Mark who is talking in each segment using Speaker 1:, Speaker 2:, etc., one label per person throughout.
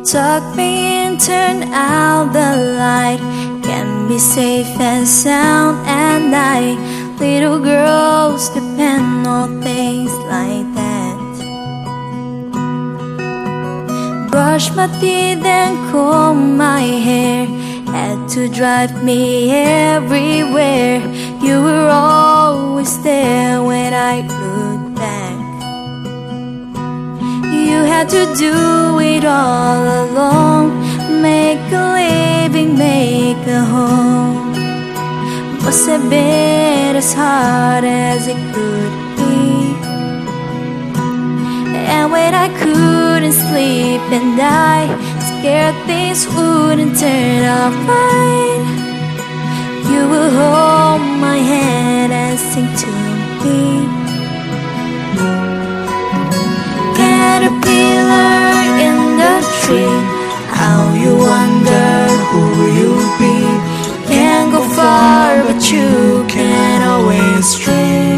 Speaker 1: Tuck me in, turn out the light. Can be safe and sound at night. Little girls depend on things like that. Brush my teeth and comb my hair. Had to drive me everywhere. You were always there when I looked back. You had to do it all alone. Make a living, make a home. Must have been as hard as it could be. And when I couldn't sleep and I scared things wouldn't turn out right, you would hold my hand and sing to me. Caterpillar in the tree, how you wonder who you'll be. Can't go far but you can always dream.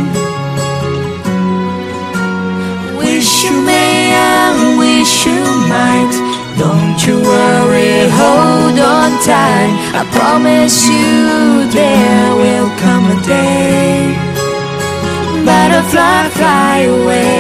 Speaker 1: Wish you may and wish you might. Don't you worry, hold on tight. I promise you there will come a day. Butterfly, fly away.